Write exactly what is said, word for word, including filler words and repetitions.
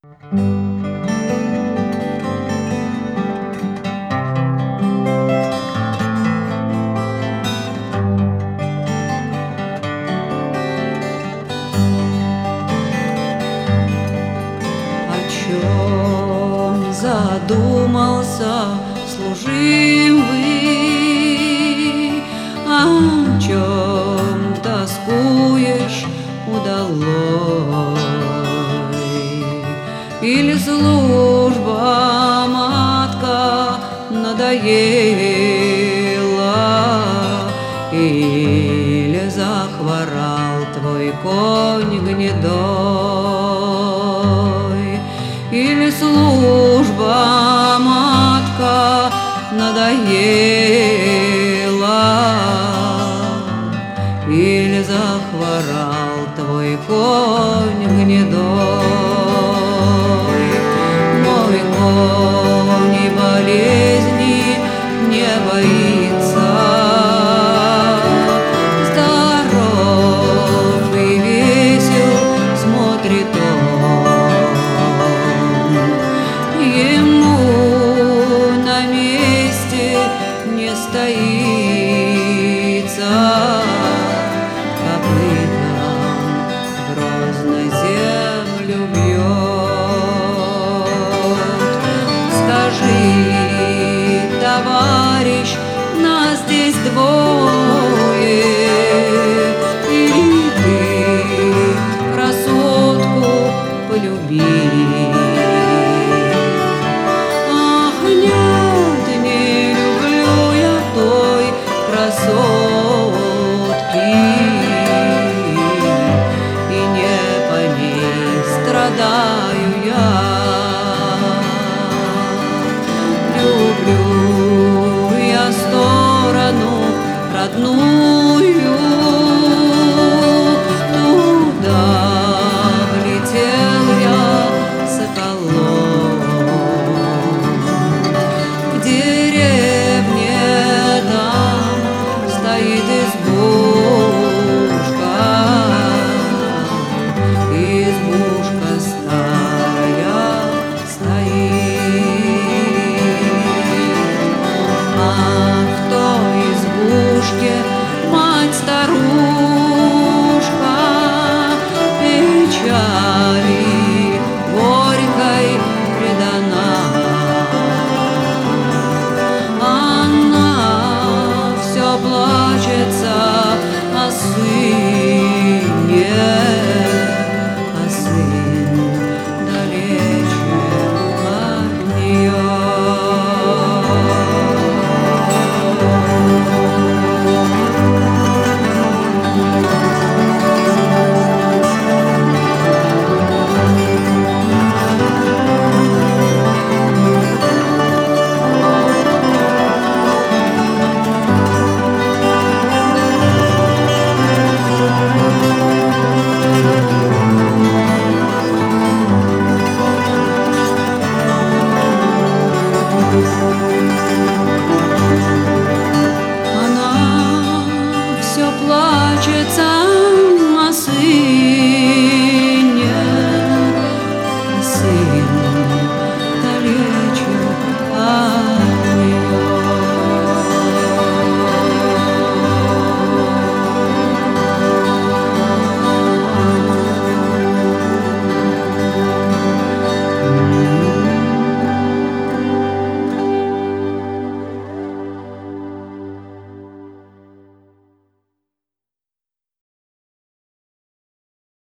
О чем задумался служивый, о чем тоскуешь удалой? Или служба, матка, надоела, или захворал твой конь гнедой, или служба, матка, надоела, или захворал твой конь гнедой. Мой конь и болезни не боится, здоров и весел смотрит он. Ему на месте не стоится, копытом грозно землю бьет. Скажи, товарищ, нас здесь двое, или ты красотку полюби? Ах, нет, не люблю я той красотки, и не по ней страдаю я. Люблю я сторону родную,